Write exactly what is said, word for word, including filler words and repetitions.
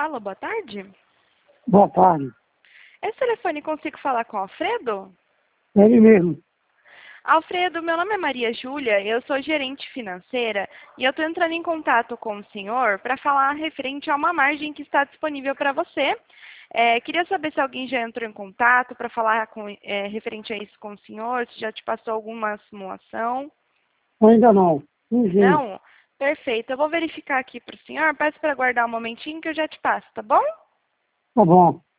Alô, boa tarde. Boa tarde. Esse telefone consigo falar com o Alfredo? É ele mesmo. Alfredo, meu nome é Maria Júlia, eu sou gerente financeira e eu estou entrando em contato com o senhor para falar referente a uma margem que está disponível para você. É, queria saber se alguém já entrou em contato para falar com, é, referente a isso com o senhor, se já te passou alguma simulação. Ainda não. Ninguém. Não? Perfeito, eu vou verificar aqui para o senhor, peço para aguardar um momentinho que eu já te passo, tá bom? Tá bom.